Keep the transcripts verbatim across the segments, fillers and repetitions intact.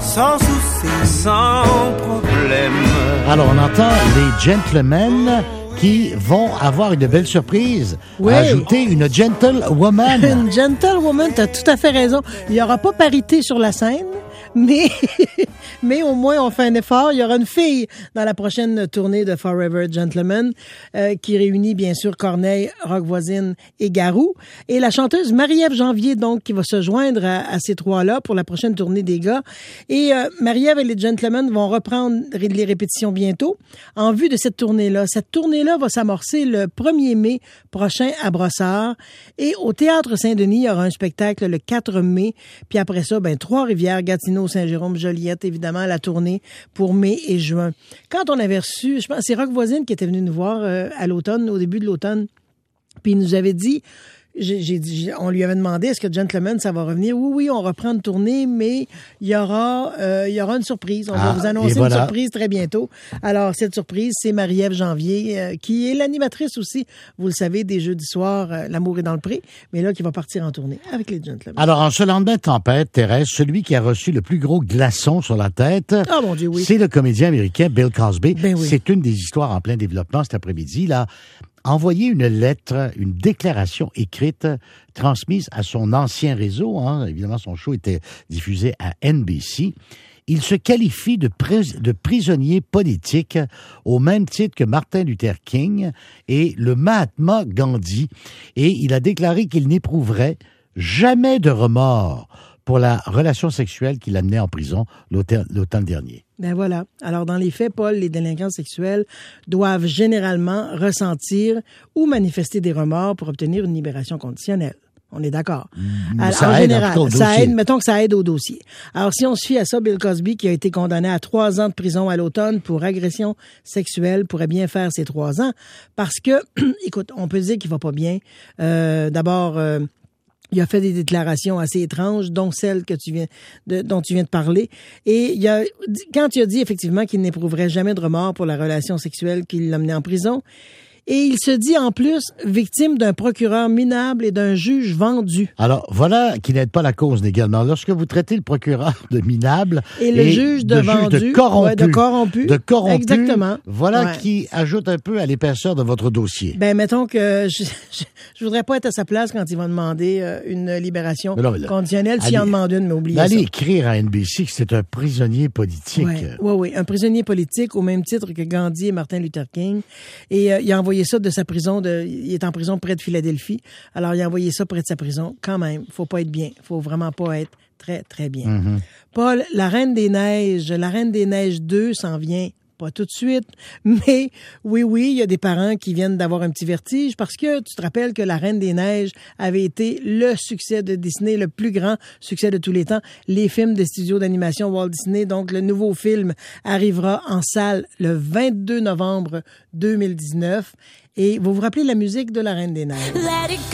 sans souci, sans problème. Alors, on entend les gentlemen qui vont avoir une belle surprise. Oui. Ajouter une gentlewoman. Une gentlewoman, t'as tout à fait raison. Il n'y aura pas parité sur la scène, mais, mais au moins on fait un effort. Il y aura une fille dans la prochaine tournée de Forever Gentleman euh, qui réunit bien sûr Corneille, Rock Voisine et Garou. Et la chanteuse Marie-Ève Janvier, donc, qui va se joindre à, à ces trois-là pour la prochaine tournée des gars. Et euh, Marie-Ève et les Gentlemen vont reprendre les répétitions bientôt en vue de cette tournée-là. Cette tournée-là va s'amorcer le premier mai prochain à Brossard. Et au Théâtre Saint-Denis, il y aura un spectacle le quatre mai. Puis après ça, ben Trois-Rivières, Gatineau, Saint-Jérôme, Joliette, évidemment, la tournée pour mai et juin. Quand on avait reçu, je pense, c'est Rock Voisine qui était venu nous voir euh, à l'automne, au début de l'automne, puis il nous avait dit... J'ai, j'ai dit, on lui avait demandé, est-ce que Gentleman, ça va revenir? Oui, oui, on reprend une tournée, mais il y aura, euh, il y aura une surprise. On ah, va vous annoncer voilà. une surprise très bientôt. Alors, cette surprise, c'est Marie-Ève Janvier, euh, qui est l'animatrice aussi, vous le savez, des jeudis soirs, euh, L'amour est dans le pré, mais là, qui va partir en tournée avec les Gentlemen. Alors, en ce lendemain de tempête, Thérèse, celui qui a reçu le plus gros glaçon sur la tête, oh, mon Dieu, oui. c'est le comédien américain Bill Cosby. Ben oui. C'est une des histoires en plein développement cet après-midi, là. Envoyer une lettre, une déclaration écrite transmise à son ancien réseau. Hein. Évidemment, son show était diffusé à N B C. Il se qualifie de, pris- de prisonnier politique au même titre que Martin Luther King et le Mahatma Gandhi. Et il a déclaré qu'il n'éprouverait jamais de remords pour la relation sexuelle qui l'amenait en prison l'automne, l'automne dernier. Ben voilà. Alors, dans les faits, Paul, les délinquants sexuels doivent généralement ressentir ou manifester des remords pour obtenir une libération conditionnelle. On est d'accord. Mmh, Alors, ça en aide, général, en tout cas, au ça dossier. aide, mettons que ça aide au dossier. Alors, si on se fie à ça, Bill Cosby, qui a été condamné à trois ans de prison à l'automne pour agression sexuelle, pourrait bien faire ces trois ans parce que, écoute, on peut dire qu'il va pas bien. Euh, d'abord, euh, il a fait des déclarations assez étranges, dont celle que tu viens de, dont tu viens de parler. Et il a, quand il a dit effectivement qu'il n'éprouverait jamais de remords pour la relation sexuelle qui l'a mené en prison, et il se dit en plus victime d'un procureur minable et d'un juge vendu. Alors, voilà qui n'aide pas la cause également. Lorsque vous traitez le procureur de minable et le et juge de, de vendu, juge de corrompu, ouais, de corrompu, de corrompu, exactement. Voilà ouais. qui ajoute un peu à l'épaisseur de votre dossier. Ben, mettons que je, je, je voudrais pas être à sa place quand il va demander euh, une libération là, là, conditionnelle. S'il en demande une, mais oubliez ça. Allez écrire à N B C que c'est un prisonnier politique. Oui, oui, oui, un prisonnier politique au même titre que Gandhi et Martin Luther King. Et euh, il a envoyé ça de sa prison, de, il est en prison près de Philadelphie. Alors, il a envoyé ça près de sa prison. Quand même, faut pas être bien. Faut vraiment pas être très, très bien. Mm-hmm. Paul, La Reine des Neiges, La Reine des Neiges deux s'en vient. Pas tout de suite, mais oui, oui, il y a des parents qui viennent d'avoir un petit vertige parce que tu te rappelles que La Reine des Neiges avait été le succès de Disney, le plus grand succès de tous les temps. Les films des studios d'animation Walt Disney, donc le nouveau film arrivera en salle le vingt-deux novembre deux mille dix-neuf. Et vous vous rappelez la musique de La Reine des Neiges? Let it go,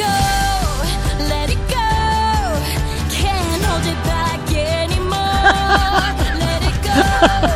let it go, can't hold it back anymore. Let it go.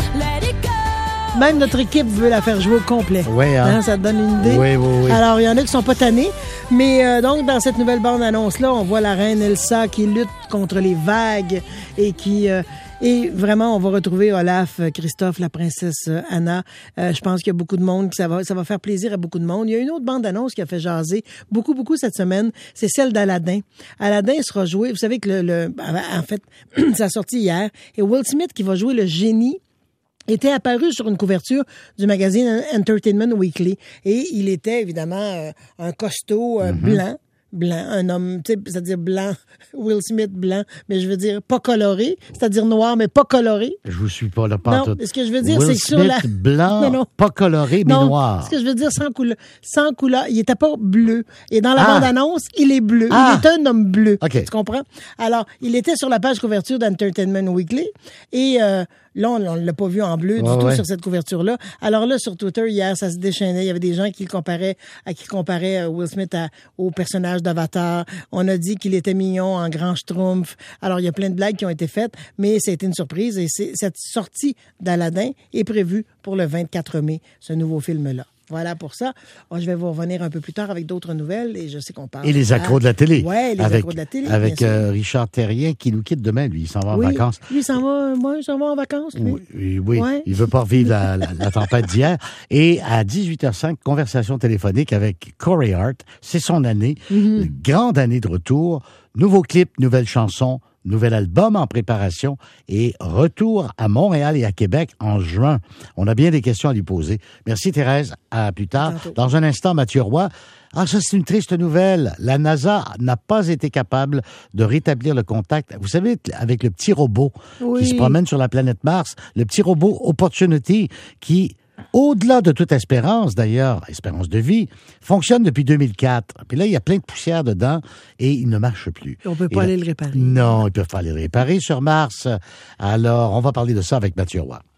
Même notre équipe veut la faire jouer au complet. Oui, hein? Hein, ça te donne une idée? Oui, oui, oui. Alors, il y en a qui sont pas tannés. Mais euh, donc, dans cette nouvelle bande-annonce-là, on voit la reine Elsa qui lutte contre les vagues et qui... Euh, et vraiment, on va retrouver Olaf, Christophe, la princesse Anna. Euh, je pense qu'il y a beaucoup de monde, que ça va, ça va faire plaisir à beaucoup de monde. Il y a une autre bande-annonce qui a fait jaser beaucoup, beaucoup cette semaine. C'est celle d'Aladin. Aladin sera joué... Vous savez que le... le en fait, ça a sorti hier. Et Will Smith qui va jouer le génie était apparu sur une couverture du magazine Entertainment Weekly. Et il était évidemment euh, un costaud euh, mm-hmm. blanc. Blanc, un homme, tu sais, c'est-à-dire blanc, Will Smith blanc, mais je veux dire pas coloré, c'est-à-dire noir, mais pas coloré. Je vous suis pas là, pas non, tout. Ce que je veux dire, Will c'est que sur Smith, la... blanc, non, non. pas coloré, mais non, noir. Ce que je veux dire, sans couleur, sans couleur, il était pas bleu. Et dans la ah. bande-annonce, il est bleu. Ah. Il est un homme bleu. Okay. Tu comprends? Alors, il était sur la page couverture d'Entertainment Weekly et... Euh, Là, on ne l'a pas vu en bleu du ouais, tout ouais. sur cette couverture-là. Alors là, sur Twitter, hier, ça se déchaînait. Il y avait des gens qui le comparaient, à qui comparaient Will Smith à, au personnage d'Avatar. On a dit qu'il était mignon en grand schtroumpf. Alors, il y a plein de blagues qui ont été faites, mais ça a été une surprise. Et c'est, cette sortie d'Aladin est prévue pour le vingt-quatre mai, ce nouveau film-là. Voilà pour ça. Oh, je vais vous revenir un peu plus tard avec d'autres nouvelles et je sais qu'on parle. Et les accros de la télé. Oui, les avec, accros de la télé. Avec bien sûr. euh, Richard Terrien qui nous quitte demain, lui. Il s'en va oui, en vacances. Lui, il s'en va, moi, il s'en va en vacances, lui. Oui, oui. Ouais. Il veut pas revivre la, la, la tempête d'hier. Et à dix-huit heures cinq, conversation téléphonique avec Corey Hart. C'est son année. Mm-hmm. Une grande année de retour. Nouveau clip, nouvelle chanson. Nouvel album en préparation et retour à Montréal et à Québec en juin. On a bien des questions à lui poser. Merci Thérèse, à plus tard. Tantôt. Dans un instant, Mathieu Roy. Ah, ça c'est une triste nouvelle. La NASA n'a pas été capable de rétablir le contact. Vous savez, avec le petit robot Oui. qui se promène sur la planète Mars, le petit robot Opportunity qui... Au-delà de toute espérance, d'ailleurs, espérance de vie, fonctionne depuis deux mille quatre. Puis là, il y a plein de poussière dedans et il ne marche plus. On peut Et pas là- aller le réparer. Non, ils peuvent pas aller le réparer sur Mars. Alors, on va parler de ça avec Mathieu Roy.